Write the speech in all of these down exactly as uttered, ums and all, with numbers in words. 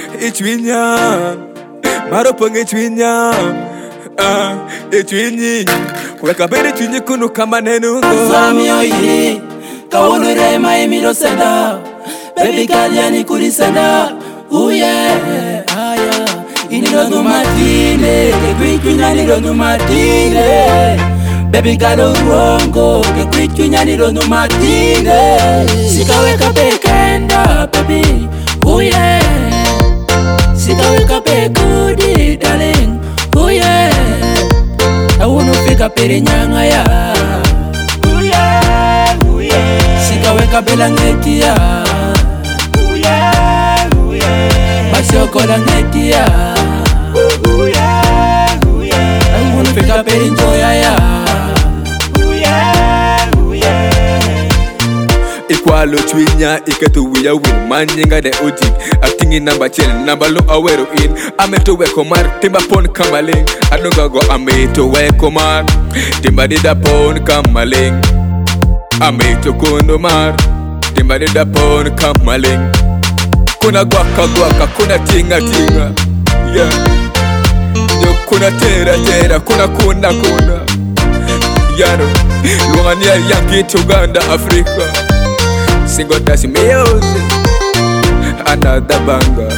Ichwinya Maroponge chwinya Ah, ichwinyi Kweka bere chwinyi kunu kama nenu Sami oyi Kawunu rema emiro senda Baby girl yani kuri senda Ooh yeah Aya Iniro numatine Kekwichwinya niro numatine Baby girl urongo Kekwichwinya niro numatine Sikaweka pekenda baby Ooh yeah Sikaweka pekudi darling Ooh yeah Awunu fika pere nyanga ya Ooh yeah, ooh yeah Sikaweka bela ngeti ya Ooh yeah, ooh yeah Masiokola ngeti ya Ooh yeah, ooh yeah Awunu fika pere njoya ya Ooh yeah, ooh yeah Ikwalo chwinya iketu wiya win Manyinga de utik Acting number chen number lo awero in Ameto weko mar timba pon kamaling Adunga go ameto weko mar Timba dida pon kamaling Ameto kundo mar Timba dida pon kamaling Kuna gwaka gwaka kuna tinga tinga Yeah Yo kuna tera tera kuna kuna kuna Yano Luangania yanki Uganda Afrika Single dash music Another banger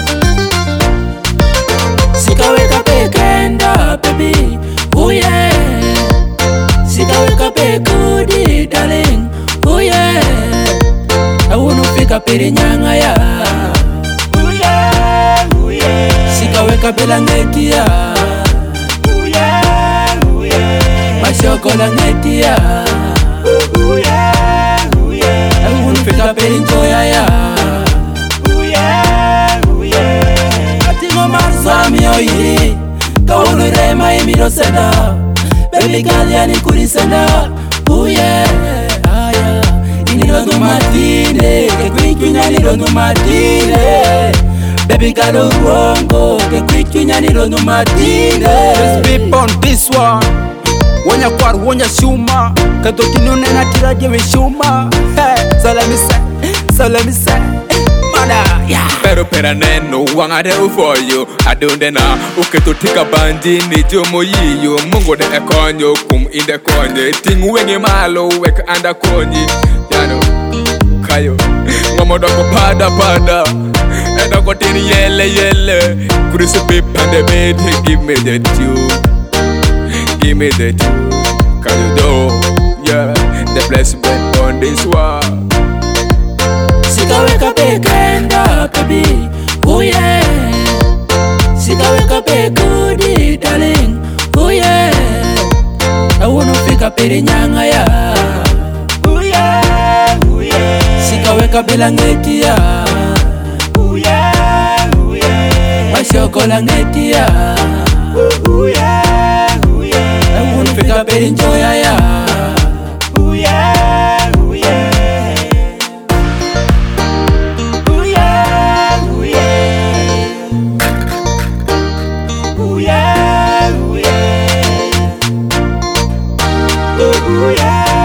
Sikaweka pekenda baby Ooh yeah Sikaweka pekudi darling Ooh yeah Awunu fika pere nyanga ya Ooh yeah, ooh yeah Sikaweka bela ngeti ya Ooh yeah, ooh yeah Masiokola ngeti ya Ooh yeah, ooh yeah Awunu fika pere njoya ya Ooh yeah, ooh yeah Atingo marzami oyi Kawunu rema emiro senda Baby girl yani kuri senda Ooh yeah, aya Iniro numatine Kekwichwinya niro numatine Baby girl urongo Kekwichwinya niro numatine Let's be on this one Wonya kwar wonya shuma Kato kinune na tiraje we shuma Hey, so let me say, so let me say Mada, yeah Pero pera neno wangade for you Adonde na uketo tika bandi ni jomo yiyo Mungo de ekonyo kum inde konye Ting wengi malo wek anda konyi Yano, kayo Ngomodoko pada pada Edoko tini yele yele Kurisupi pande bete Give me the tune Give me the tune Kayo do Yeah, the blessing on this one Sikaweka pekenda baby Ooh yeah Sikaweka pekudi darling Ooh yeah Awunu fika pere nyanga ya Ooh yeah, ooh yeah Sikaweka bela ngeti ya Ooh yeah, ooh yeah Masiokola ngeti ya Ooh yeah, ooh yeah Awunu fika pere njoya ya Ooh yeah, ooh yeah Ooh yeah, ooh yeah. Ooh yeah.